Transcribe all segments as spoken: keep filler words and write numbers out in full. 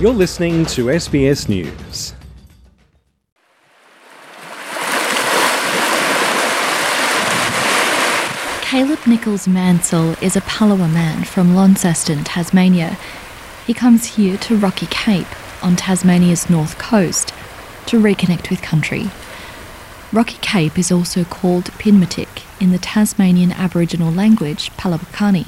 You're listening to S B S News. Caleb Nichols Mansell is a Palawa man from Launceston, Tasmania. He comes here to Rocky Cape on Tasmania's north coast to reconnect with country. Rocky Cape is also called Pinmatic in the Tasmanian Aboriginal language Palawakani.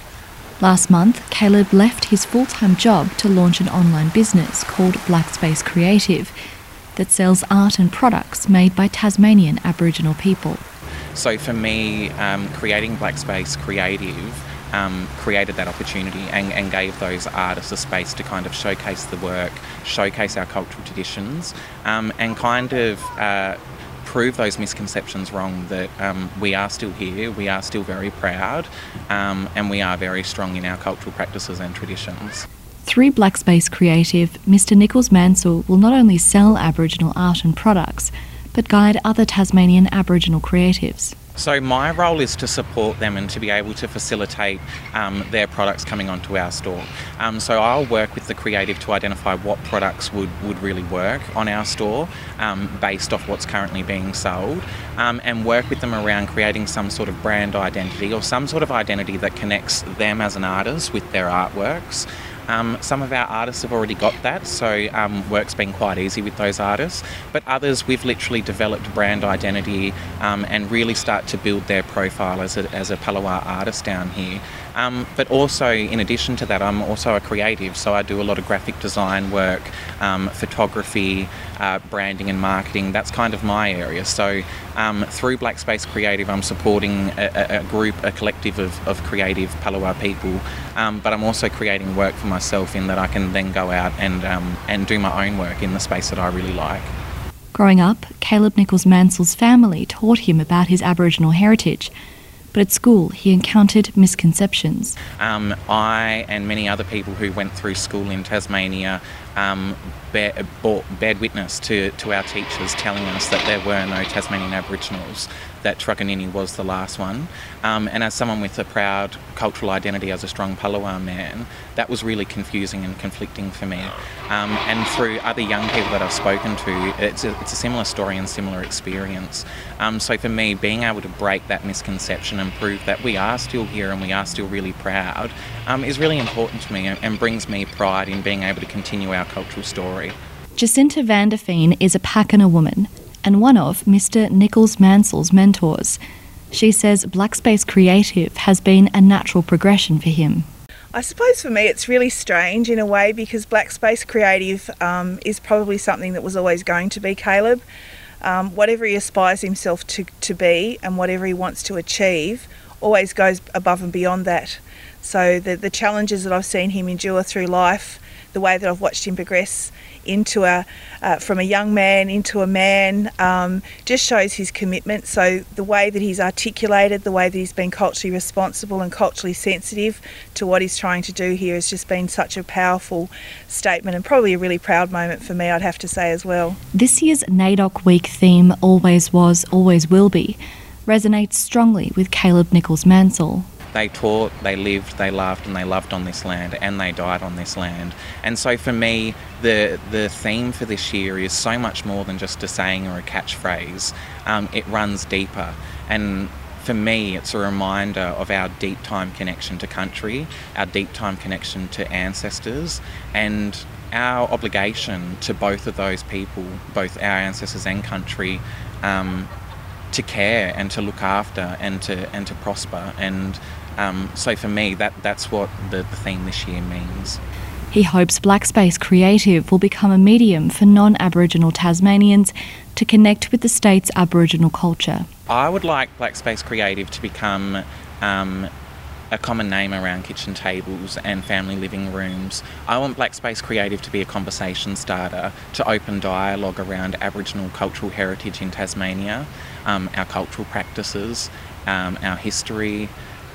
Last month, Caleb left his full-time job to launch an online business called Black Space Creative that sells art and products made by Tasmanian Aboriginal people. So for me, um, creating Black Space Creative um, created that opportunity and, and gave those artists a space to kind of showcase the work, showcase our cultural traditions, um, and kind of uh, prove those misconceptions wrong that um, we are still here, we are still very proud, um, and we are very strong in our cultural practices and traditions. Through Black Space Creative, Mister Nichols Mansell will not only sell Aboriginal art and products, but guide other Tasmanian Aboriginal creatives. So my role is to support them and to be able to facilitate um, their products coming onto our store. Um, so I'll work with the creative to identify what products would, would really work on our store um, based off what's currently being sold, um, and work with them around creating some sort of brand identity or some sort of identity that connects them as an artist with their artworks. Um, some of our artists have already got that, so um, work's been quite easy with those artists, but others we've literally developed brand identity um, and really start to build their profile as a, as a Palawa artist down here. Um, but also, in addition to that, I'm also a creative, so I do a lot of graphic design work, um, photography, uh, branding and marketing. That's kind of my area. So um, through Black Space Creative, I'm supporting a, a group, a collective of, of creative Palawa people, um, but I'm also creating work for myself in that I can then go out and, um, and do my own work in the space that I really like. Growing up, Caleb Nichols Mansell's family taught him about his Aboriginal heritage. But at school, he encountered misconceptions. Um, I and many other people who went through school in Tasmania um, bear, bore, bared witness to, to our teachers telling us that there were no Tasmanian Aboriginals, that Truganini was the last one. Um, and as someone with a proud cultural identity as a strong Palawa man, that was really confusing and conflicting for me. Um, and through other young people that I've spoken to, it's a, it's a similar story and similar experience. Um, so for me, being able to break that misconception and prove that we are still here and we are still really proud um, is really important to me and, and brings me pride in being able to continue our cultural story. Jacinta van der Veen is a Pakana woman and one of Mister Nichols Mansell's mentors. She says Black Space Creative has been a natural progression for him. I suppose for me it's really strange in a way because Black Space Creative um, is probably something that was always going to be Caleb. Um, whatever he aspires himself to, to be and whatever he wants to achieve always goes above and beyond that. So the, the challenges that I've seen him endure through life, the way that I've watched him progress into a uh, from a young man into a man, um, just shows his commitment. So the way that he's articulated, the way that he's been culturally responsible and culturally sensitive to what he's trying to do here has just been such a powerful statement and probably a really proud moment for me, I'd have to say as well. This year's NAIDOC Week theme, Always Was, Always Will Be, resonates strongly with Caleb Nichols Mansell. They taught, they lived, they loved and they loved on this land and they died on this land. And so for me, the the theme for this year is so much more than just a saying or a catchphrase. Um, it runs deeper. And for me, it's a reminder of our deep time connection to country, our deep time connection to ancestors, and our obligation to both of those people, both our ancestors and country, um, to care and to look after and to and to prosper. And um, so for me, that that's what the, the theme this year means. He hopes Black Space Creative will become a medium for non-Aboriginal Tasmanians to connect with the state's Aboriginal culture. I would like Black Space Creative to become um, a common name around kitchen tables and family living rooms. I want Black Space Creative to be a conversation starter to open dialogue around Aboriginal cultural heritage in Tasmania, um, our cultural practices, um, our history,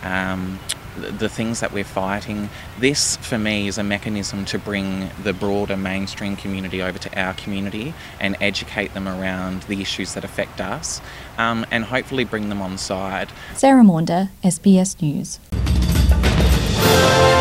um, the, the things that we're fighting. This, for me, is a mechanism to bring the broader mainstream community over to our community and educate them around the issues that affect us, um, and hopefully bring them on side. Sarah Maunder, S B S News.